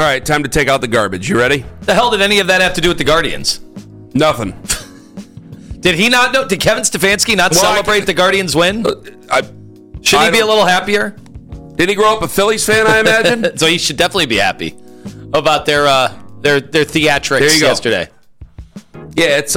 All right, time to take out the garbage. You ready? The hell did any of that have to do with the Guardians? Nothing. Did he not know? Did Kevin Stefanski not celebrate the Guardians win? Should he be a little happier? Did he grow up a Phillies fan, I imagine? So he should definitely be happy about their theatrics yesterday. Yeah, it's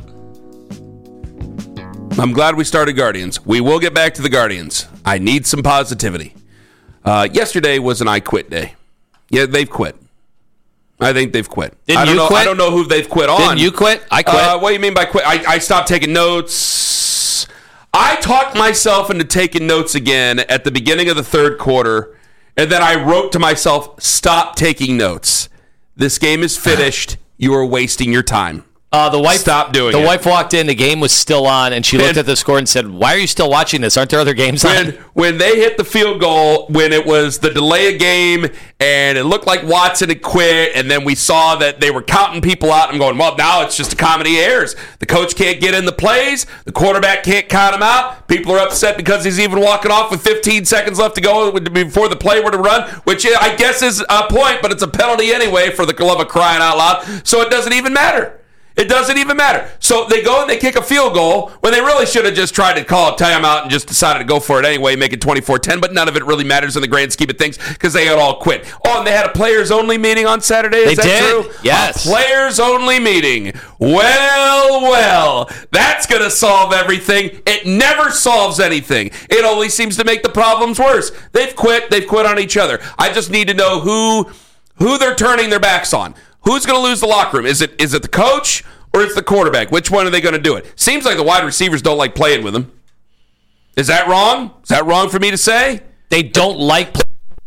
I'm glad we started Guardians. We will get back to the Guardians. I need some positivity. Yesterday was an I quit day. Yeah, they've quit. I think they've quit. Didn't you quit? I don't know who they've quit on. Didn't you quit? I quit. What do you mean by quit? I stopped taking notes. I talked myself into taking notes again at the beginning of the third quarter, and then I wrote to myself, stop taking notes. This game is finished. You are wasting your time. The wife Stop doing it. The wife walked in. The game was still on, and she looked at the score and said, "Why are you still watching this? Aren't there other games on?" When they hit the field goal, when it was the delay of game, and it looked like Watson had quit, and then we saw that they were counting people out. I'm going, well, now it's just a comedy of errors. The coach can't get in the plays. The quarterback can't count them out. People are upset because he's even walking off with 15 seconds left to go before the play were to run, which I guess is a point, but it's a penalty anyway for the love of crying out loud. So it doesn't even matter. It doesn't even matter. So they go and they kick a field goal when they really should have just tried to call a timeout and just decided to go for it anyway, make it 24-10, but none of it really matters in the grand scheme of things because they had all quit. Oh, and they had a players-only meeting on Saturday? Is that true? Yes. A players-only meeting. Well, that's going to solve everything. It never solves anything. It only seems to make the problems worse. They've quit. They've quit on each other. I just need to know who they're turning their backs on. Who's going to lose the locker room? Is it the coach or it's the quarterback? Which one are they going to do it? Seems like the wide receivers don't like playing with him. Is that wrong? Is that wrong for me to say? They don't like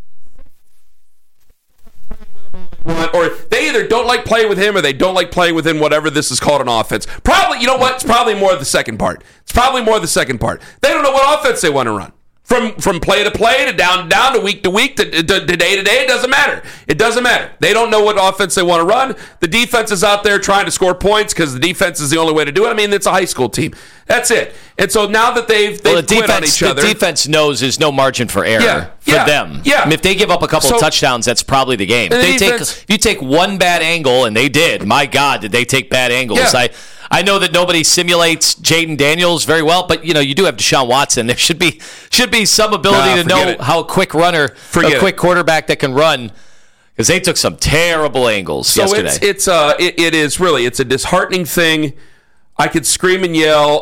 or they either don't like playing with him or they don't like playing within whatever this is called an offense. Probably, you know what? It's probably more of the second part. They don't know what offense they want to run. From play to play to down to week to week to day to day, it doesn't matter. It doesn't matter. They don't know what offense they want to run. The defense is out there trying to score points because the defense is the only way to do it. I mean, it's a high school team. That's it. And so now that they've quit on each other, the defense knows there's no margin for error for them. Yeah. I mean, if they give up a couple of touchdowns, that's probably the game. If you take one bad angle, and they did. My God, did they take bad angles? Yeah. I know that nobody simulates Jaden Daniels very well, but you do have Deshaun Watson. There should be some ability to know how a quick runner, a quick quarterback that can run, because they took some terrible angles yesterday. It is really a disheartening thing. I could scream and yell.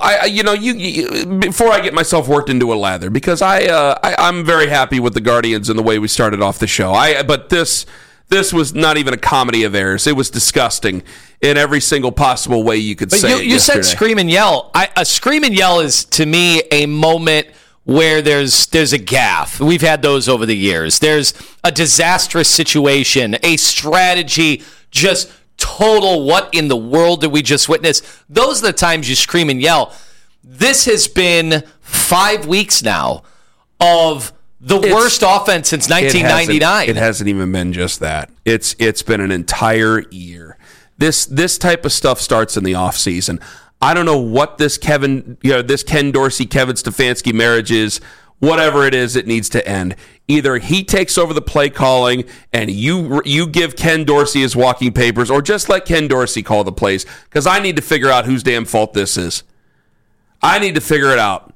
Before I get myself worked into a lather, because I'm very happy with the Guardians and the way we started off the show. But this was not even a comedy of errors. It was disgusting in every single possible way you could say it. You said scream and yell. A scream and yell is, to me, a moment where there's a gaffe. We've had those over the years. There's a disastrous situation, a strategy, just total what in the world did we just witness? Those are the times you scream and yell. This has been 5 weeks now of the worst offense since 1999. It hasn't even been just that. It's been an entire year. This type of stuff starts in the offseason. I don't know what this Ken Dorsey, Kevin Stefanski marriage is. Whatever it is, it needs to end. Either he takes over the play calling and you give Ken Dorsey his walking papers, or just let Ken Dorsey call the plays, because I need to figure out whose damn fault this is. I need to figure it out.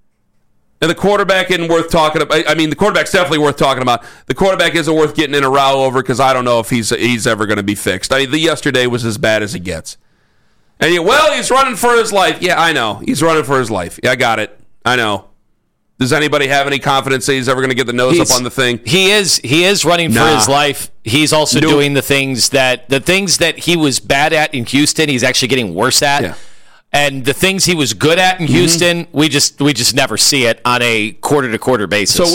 And the quarterback isn't worth talking about. I mean, the quarterback's definitely worth talking about. The quarterback isn't worth getting in a row over, because I don't know if he's ever going to be fixed. I mean, the yesterday was as bad as it gets. And he's running for his life. Yeah, I know. He's running for his life. Yeah, I got it. I know. Does anybody have any confidence that he's ever going to get the nose up on the thing? He is running for his life. He's also doing the things that he was bad at in Houston, he's actually getting worse at. Yeah. And the things he was good at in Houston, we just never see it on a quarter-to-quarter basis. So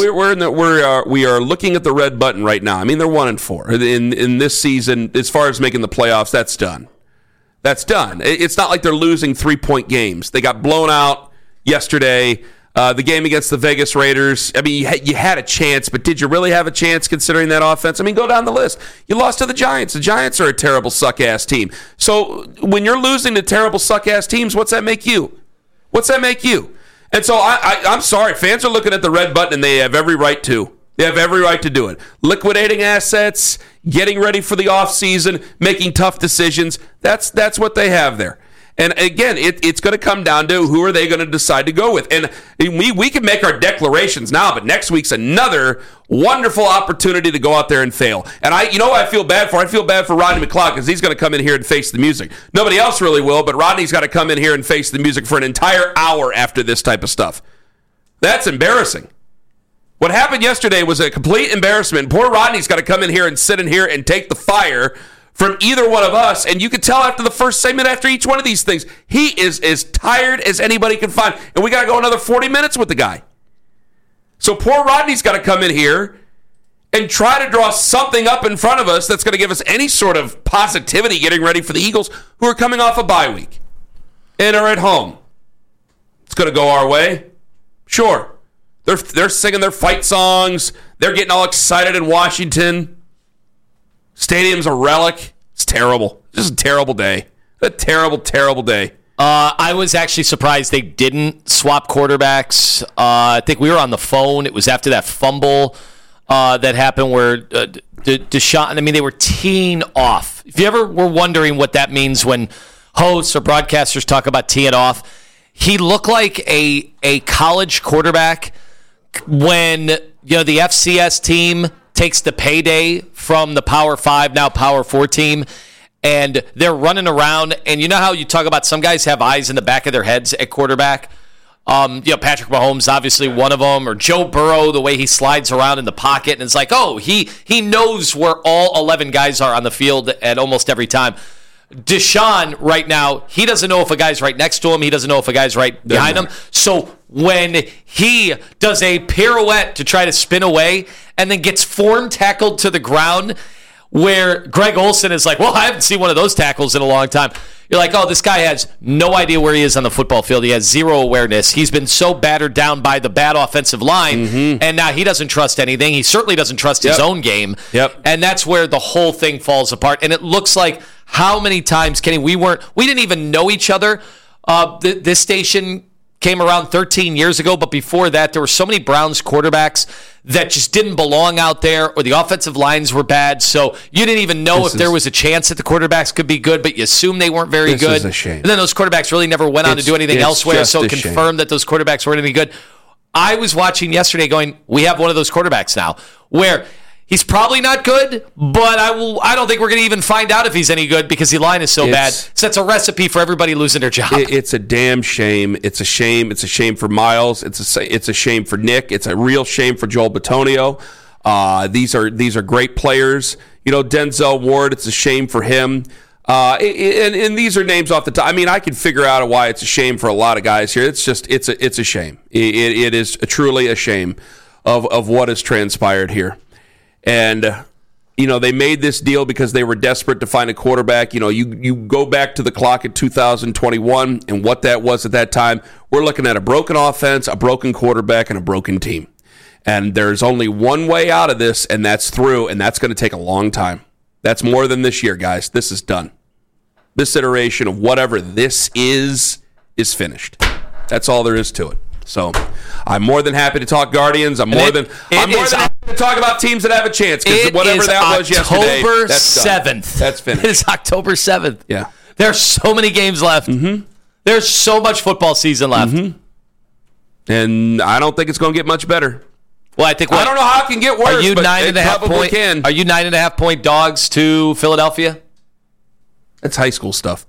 we are looking at the red button right now. I mean, they're 1-4 in this season. As far as making the playoffs, that's done. That's done. It's not like they're losing 3-point games. They got blown out yesterday. The game against the Vegas Raiders, I mean, you had a chance, but did you really have a chance considering that offense? I mean, go down the list. You lost to the Giants. The Giants are a terrible, suck-ass team. So when you're losing to terrible, suck-ass teams, what's that make you? And so I'm sorry. Fans are looking at the red button, and they have every right to. They have every right to do it. Liquidating assets, getting ready for the offseason, making tough decisions. That's what they have there. And again, it's going to come down to who are they going to decide to go with. And we can make our declarations now, but next week's another wonderful opportunity to go out there and fail. And I feel bad for? I feel bad for Rodney McLeod because he's going to come in here and face the music. Nobody else really will, but Rodney's got to come in here and face the music for an entire hour after this type of stuff. That's embarrassing. What happened yesterday was a complete embarrassment. Poor Rodney's got to come in here and sit in here and take the fire from either one of us, and you can tell after the first segment, after each one of these things, he is as tired as anybody can find, and we got to go another 40 minutes with the guy. So poor Rodney's got to come in here and try to draw something up in front of us that's going to give us any sort of positivity getting ready for the Eagles, who are coming off a bye week and are at home. It's going to go our way. Sure. They're singing their fight songs. They're getting all excited in Washington. Stadium's a relic. It's terrible. Just a terrible day. A terrible, terrible day. I was actually surprised they didn't swap quarterbacks. I think we were on the phone. It was after that fumble that happened where Deshaun, they were teeing off. If you ever were wondering what that means when hosts or broadcasters talk about teeing off, he looked like a college quarterback when the FCS team takes the payday from the Power 5, now Power 4 team, and they're running around. And you know how you talk about some guys have eyes in the back of their heads at quarterback? Patrick Mahomes, obviously one of them, or Joe Burrow, the way he slides around in the pocket, and it's like, oh, he knows where all 11 guys are on the field at almost every time. Deshaun, right now, he doesn't know if a guy's right next to him. He doesn't know if a guy's right behind him. So when he does a pirouette to try to spin away and then gets form tackled to the ground, where Greg Olsen is like, well, I haven't seen one of those tackles in a long time. You're like, oh, this guy has no idea where he is on the football field. He has zero awareness. He's been so battered down by the bad offensive line, and now he doesn't trust anything. He certainly doesn't trust his own game. And that's where the whole thing falls apart. And it looks like how many times, Kenny, we didn't even know each other. This station came around 13 years ago, but before that, there were so many Browns quarterbacks that just didn't belong out there, or the offensive lines were bad, so you didn't even know if there was a chance that the quarterbacks could be good, but you assumed they weren't very good. This is a shame. And then those quarterbacks really never went on to do anything elsewhere, so it confirmed that those quarterbacks weren't any good. I was watching yesterday going, we have one of those quarterbacks now, where he's probably not good, but I don't think we're going to even find out if he's any good because the line is so bad. So that's a recipe for everybody losing their job. It's a damn shame. It's a shame. It's a shame for Miles. It's a shame for Nick. It's a real shame for Joel Bitonio. These are great players. Denzel Ward, it's a shame for him. And these are names off the top. I can figure out why it's a shame for a lot of guys here. It's a shame. It is truly a shame of what has transpired here. And, they made this deal because they were desperate to find a quarterback. You go back to the clock at 2021 and what that was at that time. We're looking at a broken offense, a broken quarterback, and a broken team. And there's only one way out of this, and that's through, and that's going to take a long time. That's more than this year, guys. This is done. This iteration of whatever this is finished. That's all there is to it. So I'm more than happy to talk Guardians. I'm more than happy to talk about teams that have a chance, because whatever that was yesterday, that's October 7th. That's finished. It is October 7th. Yeah. There's so many games left. There's so much football season left. And I don't think it's going to get much better. Well, I think I don't know how it can get worse. Are you but 9.5 point? Can. Are you 9.5 point dogs to Philadelphia? That's high school stuff.